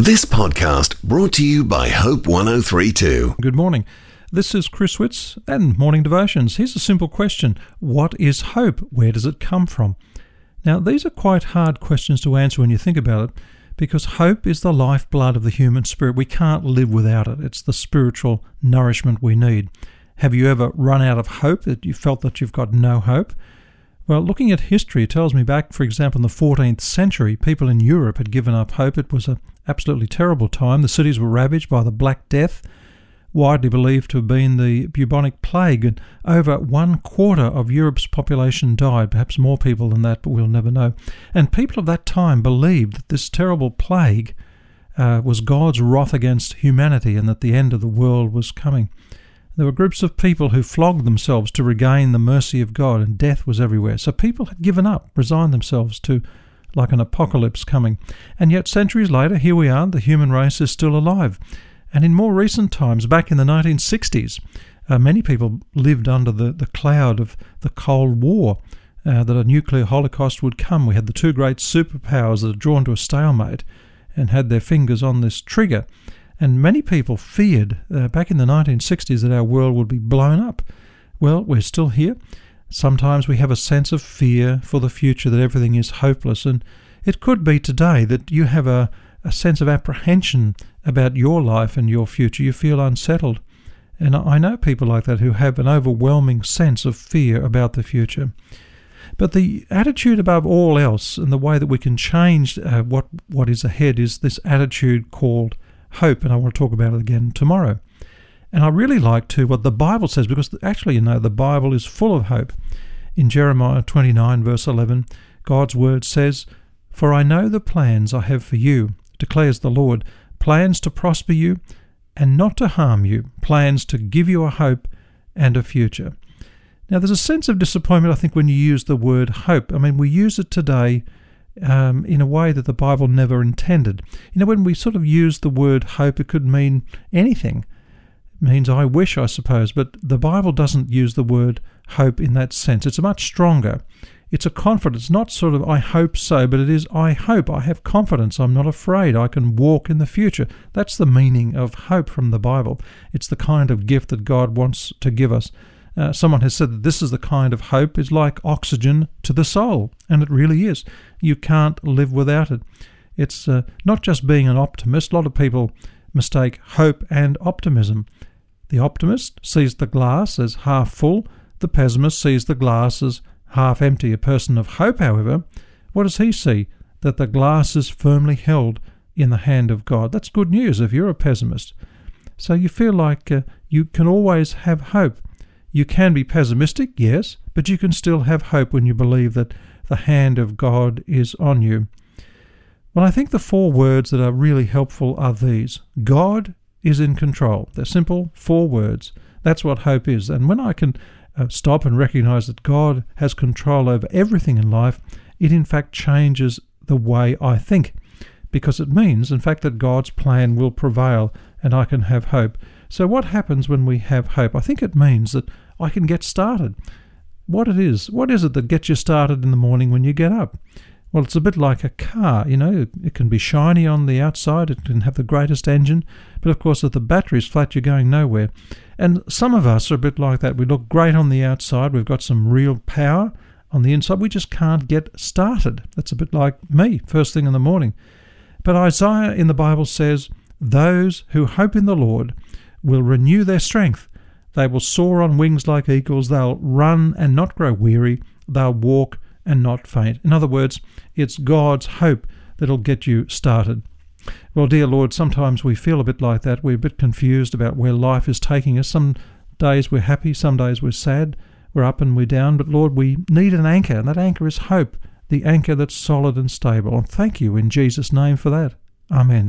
This podcast brought to you by Hope 1032. Good morning. This is Chris Witz and Morning Devotions. Here's a simple question. What is hope? Where does it come from? Now, these are quite hard questions to answer when you think about it, because hope is the lifeblood of the human spirit. We can't live without it. It's the spiritual nourishment we need. Have you ever run out of hope, that you felt that you've got no hope? Well, looking at history, it tells me back, for example, in the 14th century, people in Europe had given up hope. It was an absolutely terrible time. The cities were ravaged by the Black Death, widely believed to have been the bubonic plague, and over 1/4 of Europe's population died, perhaps more people than that, but we'll never know. And people of that time believed that this terrible plague was God's wrath against humanity and that the end of the world was coming. There were groups of people who flogged themselves to regain the mercy of God, and death was everywhere. So people had given up, resigned themselves to like an apocalypse coming. And yet centuries later, here we are, the human race is still alive. And in more recent times, back in the 1960s, many people lived under the cloud of the Cold War, that a nuclear holocaust would come. We had the two great superpowers that had drawn to a stalemate and had their fingers on this trigger. And many people feared back in the 1960s that our world would be blown up. Well, we're still here. Sometimes we have a sense of fear for the future, that everything is hopeless. And it could be today that you have a sense of apprehension about your life and your future. You feel unsettled. And I know people like that who have an overwhelming sense of fear about the future. But the attitude above all else, and the way that we can change what is ahead, is this attitude called hope, and I want to talk about it again tomorrow. And I really like what the Bible says, because actually, the Bible is full of hope. In Jeremiah 29 verse 11, God's word says, "For I know the plans I have for you, declares the Lord, plans to prosper you and not to harm you, plans to give you a hope and a future." Now, there's a sense of disappointment, I think, when you use the word hope. I mean, we use it today in a way that the Bible never intended. When we sort of use the word hope, it could mean anything. It means I wish, I suppose, but the Bible doesn't use the word hope in that sense. It's much stronger. It's a confidence, not sort of I hope so, but it is I hope, I have confidence, I'm not afraid, I can walk in the future. That's the meaning of hope from the Bible. It's the kind of gift that God wants to give us. Someone has said that this is the kind of hope is like oxygen to the soul, and it really is. You can't live without it. It's not just being an optimist. A lot of people mistake hope and optimism. The optimist sees the glass as half full. The pessimist sees the glass as half empty. A person of hope, however, what does he see? That the glass is firmly held in the hand of God. That's good news if you're a pessimist. So you feel like you can always have hope. You can be pessimistic, yes, but you can still have hope when you believe that the hand of God is on you. Well, I think the 4 words that are really helpful are these. God is in control. They're simple 4 words. That's what hope is. And when I can stop and recognize that God has control over everything in life, it in fact changes the way I think, because it means, in fact, that God's plan will prevail and I can have hope. So what happens when we have hope? I think it means that I can get started. What is it that gets you started in the morning when you get up? Well, it's a bit like a car, it can be shiny on the outside, it can have the greatest engine, but of course if the battery's flat, you're going nowhere. And some of us are a bit like that. We look great on the outside, we've got some real power. On the inside, we just can't get started. That's a bit like me, first thing in the morning. But Isaiah in the Bible says, "Those who hope in the Lord will renew their strength. They will soar on wings like eagles. They'll run and not grow weary. They'll walk and not faint." In other words, it's God's hope that'll get you started. Well, dear Lord, sometimes we feel a bit like that. We're a bit confused about where life is taking us. Some days we're happy, some days we're sad. We're up and we're down. But Lord, we need an anchor, and that anchor is hope, the anchor that's solid and stable. And thank you in Jesus' name for that. Amen.